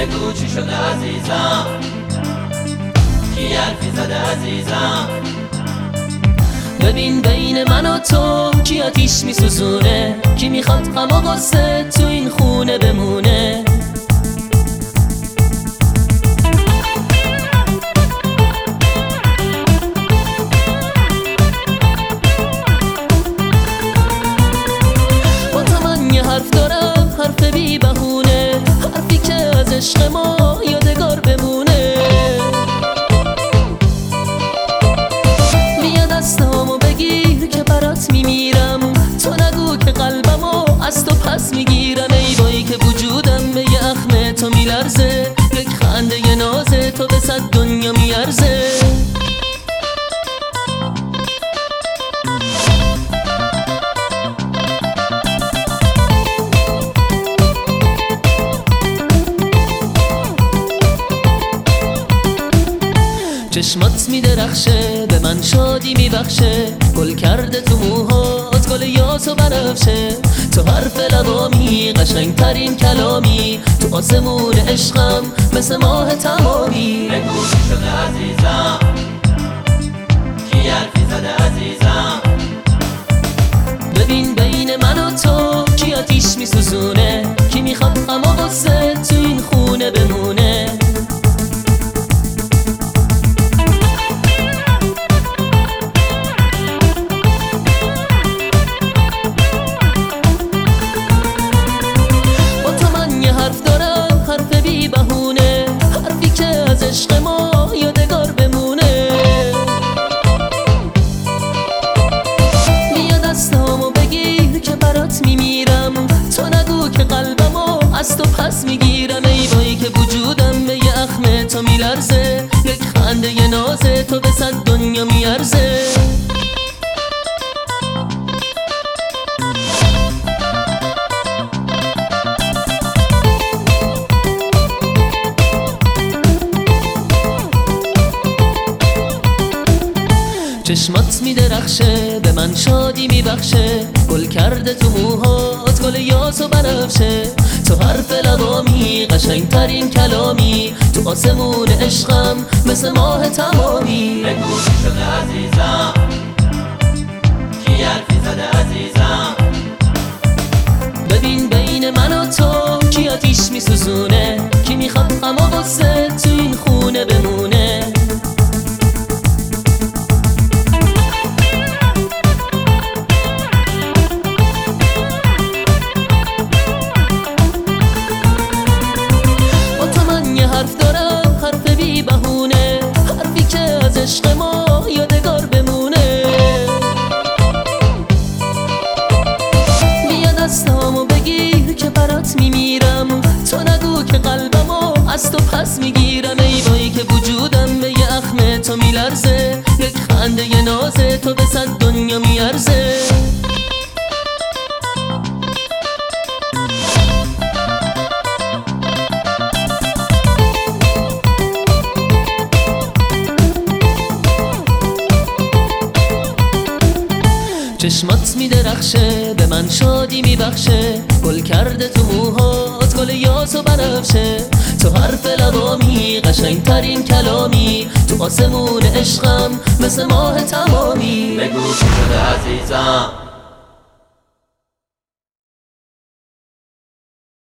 بگو چی شده عزیزم، کی حرفی زده عزیزم. ببین بین من و تو کی آتیش میسوزونه، کی میخواد غم و غصه تو این خونه بمونه. با تو من یه حرف دارم، حرف بی بهونه، حرفی که از عشق ما یادگار بمونه. بیا دستامو بگیر که برات میمیرم، تو نگو که قلبمو از تو پس میگیرم. ای وای که وجودم به یه اخم تو میلرزه، یک خنده یه نازه تو به 100 دنیا میارزه. چشمات میدرخشه به من شادی میبخشه، گل کرده تو موهات گل یاس و بنفشه. تو حرف لبامی قشنگترین کلامی، تو آسمون عشقم مثل ماه تمامی. بگو چی شده عزیزم، کی حرفی زده عزیزم. ببین بین من و تو کی آتیش میسوزونه، کی میخواد غم و غصه تو این خونه بمونه. عشق ما یادگار بمونه. بیا دستامو بگیر که برات میمیرم، تو نگو که قلبمو از تو پس میگیرم. ای وای که وجودم به یه اخم تو میلرزه، یک خنده یه نازه تو به 100 دنیا میارزه. چشمات میدرخشه به من شادی میبخشه، گل کرده تو موهات گل یاس و بنفشه. تو حرف لبامی قشنگترین کلامی، تو آسمون عشقم مثل ماه تمامی. بگو چی شده عزیزم، کی حرفی زده عزیزم. ببین بین من و تو کی آتیش میسوزونه، کی میخواد غم و غصه تو این خونه بمونه. حرف دارم حرف بی بهونه، حرفی که از عشق ما یادگار بمونه. بیا دستامو بگیر که برات میمیرم، تو نگو که قلبمو از تو پس میگیرم. ای وای که وجودم به یه اخم تو میلرزه، یک خنده یه نازه تو به 100 دنیا میارزه. چشمات میدرخشه به من شادی میبخشه، گل کرده تو موهات گل یاس و بنفشه. تو حرف لبامی قشنگترین کلامی، تو آسمون عشقم مثل ماه تمامی. بگو چی شده عزیزم،